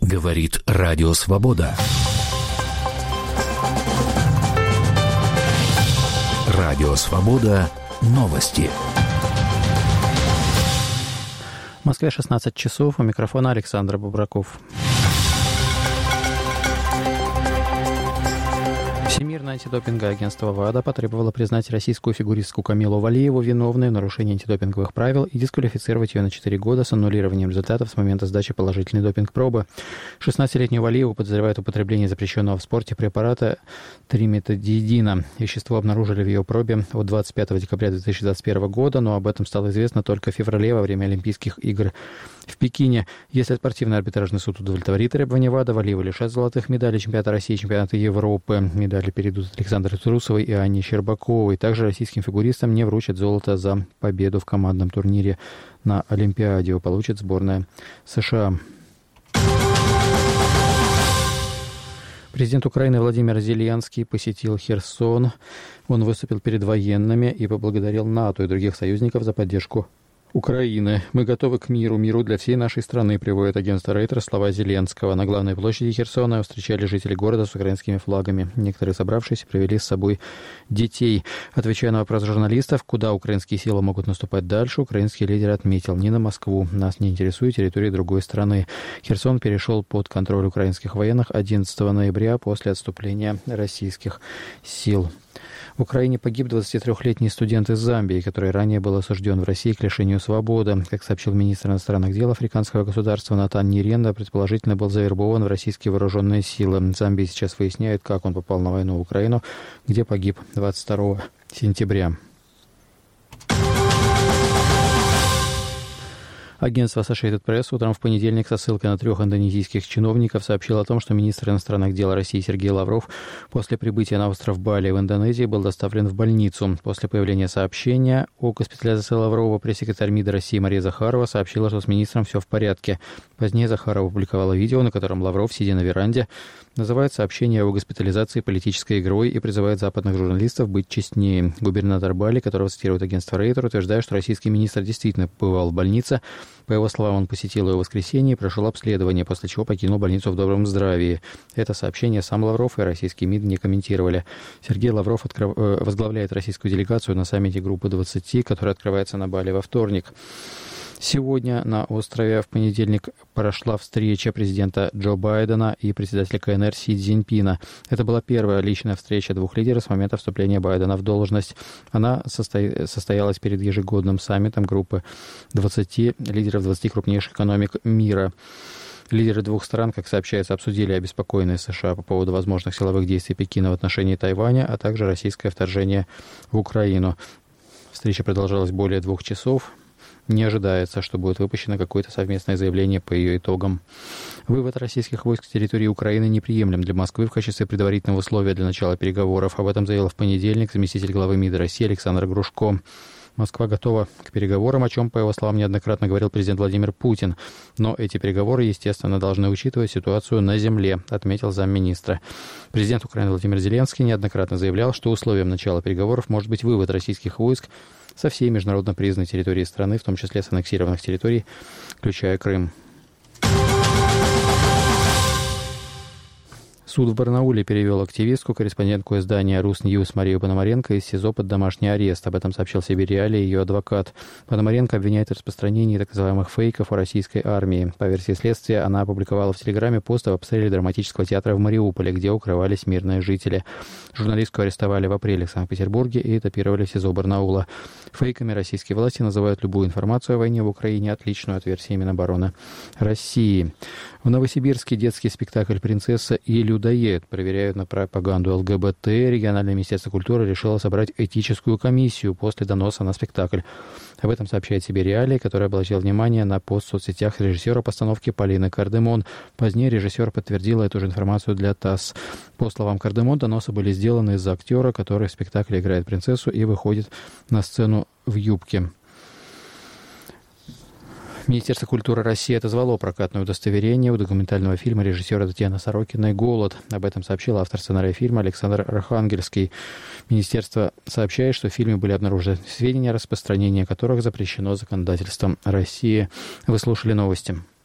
Говорит Радио Свобода. Радио Свобода. Новости. В Москве 16 часов. У микрофона Александр Бубраков. Всемирное антидопинговое агентство ВАДА потребовало признать российскую фигуристку Камилу Валиеву виновной в нарушении антидопинговых правил и дисквалифицировать ее на 4 года с аннулированием результатов с момента сдачи положительной допинг-пробы. 16-летнюю Валиеву подозревают в употреблении запрещенного в спорте препарата триметадиидина. Вещество обнаружили в ее пробе от 25 декабря 2021 года, но об этом стало известно только в феврале во время Олимпийских игр в Пекине. Если спортивный арбитражный суд удовлетворит требования ВАДА, Валиеву лишат золотых медалей чемпионата России и чемпионата Европы. Медали перейдут Александре Трусовой и Анне Щербаковой. Также российским фигуристам не вручат золото за победу в командном турнире на Олимпиаде. Его получит сборная США. Президент Украины Владимир Зеленский посетил Херсон. Он выступил перед военными и поблагодарил НАТО и других союзников за поддержку Украины. «Мы готовы к миру для всей нашей страны», приводит агентство Рейтер слова Зеленского. На главной площади Херсона встречали жители города с украинскими флагами. Некоторые собравшиеся привели с собой детей. Отвечая на вопрос журналистов, куда украинские силы могут наступать дальше, украинский лидер отметил: не на Москву. Нас не интересует территория другой страны. Херсон перешел под контроль украинских военных 11 ноября после отступления российских сил. В Украине погиб 23-летний студент из Замбии, который ранее был осужден в России к лишению свободы. Как сообщил министр иностранных дел африканского государства Натан Ниренда, предположительно был завербован в российские вооруженные силы. В Замбии сейчас выясняют, как он попал на войну в Украину, где погиб 22 сентября. Агентство Associated Press утром в понедельник со ссылкой на 3 индонезийских чиновников сообщило о том, что министр иностранных дел России Сергей Лавров после прибытия на остров Бали в Индонезии был доставлен в больницу. После появления сообщения о госпитализации Лаврова пресс-секретарь МИД России Мария Захарова сообщила, что с министром все в порядке. Позднее Захарова опубликовала видео, на котором Лавров, сидя на веранде, называет сообщение о госпитализации политической игрой и призывает западных журналистов быть честнее. Губернатор Бали, которого цитирует агентство Рейтер, утверждает, что российский министр действительно побывал в больнице. По его словам, он посетил ее в воскресенье и прошел обследование, после чего покинул больницу в добром здравии. Это сообщение сам Лавров и российский МИД не комментировали. Сергей Лавров возглавляет российскую делегацию на саммите Группы 20, который открывается на Бали во вторник. Сегодня на острове в понедельник прошла встреча президента Джо Байдена и председателя КНР Си Цзиньпина. Это была первая личная встреча двух лидеров с момента вступления Байдена в должность. Она состоялась перед ежегодным саммитом группы 20 лидеров 20 крупнейших экономик мира. Лидеры двух стран, как сообщается, обсудили обеспокоенные США по поводу возможных силовых действий Пекина в отношении Тайваня, а также российское вторжение в Украину. Встреча продолжалась более 2 часов. Не ожидается, что будет выпущено какое-то совместное заявление по ее итогам. Вывод российских войск с территории Украины неприемлем для Москвы в качестве предварительного условия для начала переговоров. Об этом заявил в понедельник заместитель главы МИД России Александр Грушко. Москва готова к переговорам, о чем, по его словам, неоднократно говорил президент Владимир Путин. Но эти переговоры, естественно, должны учитывать ситуацию на земле, отметил замминистра. Президент Украины Владимир Зеленский неоднократно заявлял, что условием начала переговоров может быть вывод российских войск со всей международно признанной территории страны, в том числе с аннексированных территорий, включая Крым. Суд в Барнауле перевел активистку, корреспондентку издания «Русньюз» Марию Пономаренко из СИЗО под домашний арест. Об этом сообщил себе Реалии ее адвокат. Пономаренко обвиняет в распространении так называемых фейков о российской армии. По версии следствия, она опубликовала в Телеграме пост об обстреле драматического театра в Мариуполе, где укрывались мирные жители. Журналистку арестовали в апреле в Санкт-Петербурге и этапировали в СИЗО Барнаула. Фейками российские власти называют любую информацию о войне в Украине, отличную от версии Минобороны России. В Новосибирске детский спектакль «Принцесса и людоед» проверяют на пропаганду ЛГБТ. Региональное министерство культуры решило собрать этическую комиссию после доноса на спектакль. Об этом сообщает себе Реалии, который обратил внимание на пост в соцсетях режиссера постановки Полины Кардемон. Позднее режиссер подтвердила эту же информацию для ТАСС. По словам Кардемон, доносы были сделаны из-за актера, который в спектакле играет принцессу и выходит на сцену в юбке. Министерство культуры России отозвало прокатное удостоверение у документального фильма режиссера Татьяны Сорокиной «Голод». Об этом сообщил автор сценария фильма Александр Архангельский. Министерство сообщает, что в фильме были обнаружены сведения, распространение которых запрещено законодательством России. Вы слушали новости.